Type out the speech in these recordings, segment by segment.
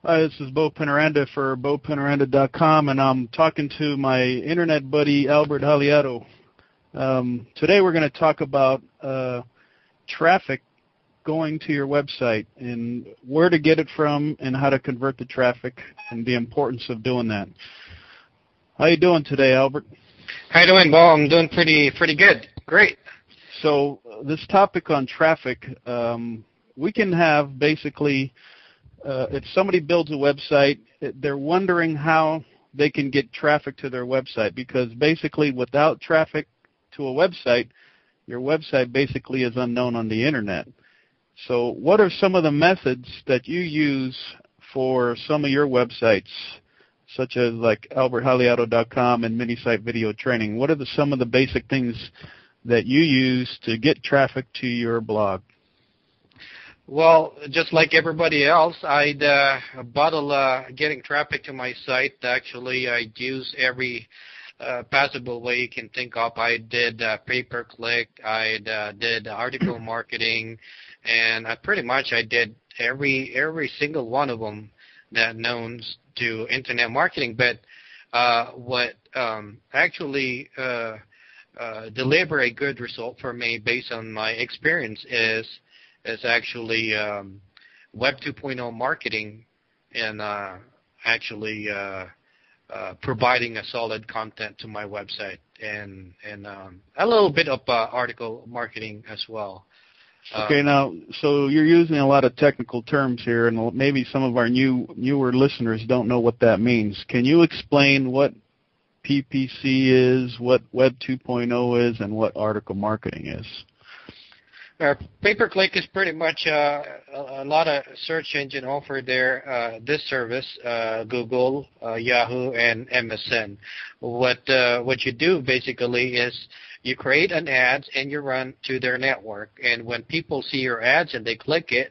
Hi, this is Bo Penaranda for BoPenaranda.com, and I'm talking to my internet buddy, Albert Haliato. Today we're going to talk about traffic going to your website and where to get it from and how to convert the traffic and the importance of doing that. How you doing today, Albert? How you doing, Bo? I'm doing pretty good. Great. So this topic on traffic, we can have basically, if somebody builds a website, they're wondering how they can get traffic to their website, because basically without traffic to a website, your website basically is unknown on the internet. So what are some of the methods that you use for some of your websites, such as like alberthaliato.com and Minisite Video Training? What are some of the basic things that you use to get traffic to your blog? Well, just like everybody else, I'd bottle getting traffic to my site. Actually, I'd use every possible way you can think of. I did pay-per-click, I did article marketing, and I did every single one of them that known to internet marketing. But what actually deliver a good result for me based on my experience is actually Web 2.0 marketing and actually providing a solid content to my website and a little bit of article marketing as well. Okay, now, so you're using a lot of technical terms here, and maybe some of our newer listeners don't know what that means. Can you explain what PPC is, what Web 2.0 is, and what article marketing is? Pay-per-click is pretty much a lot of search engine offer there. This service, Google, Yahoo, and MSN. What you do basically is you create an ad and you run to their network. And when people see your ads and they click it,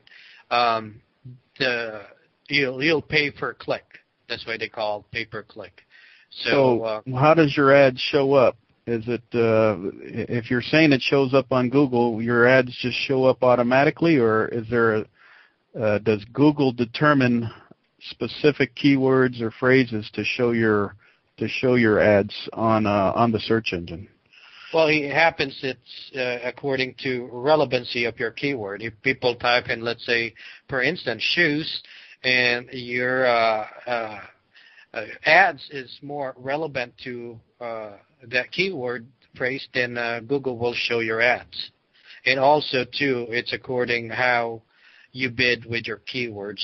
you'll pay per click. That's why they call it pay-per-click. So how does your ad show up? Is it, if you're saying it shows up on Google, your ads just show up automatically, or is there does Google determine specific keywords or phrases to show your ads on the search engine? Well, it happens. It's according to relevancy of your keyword. If people type in, let's say, for instance, shoes, and your ads is more relevant to that keyword phrase, then Google will show your ads. And also, too, it's according how you bid with your keywords.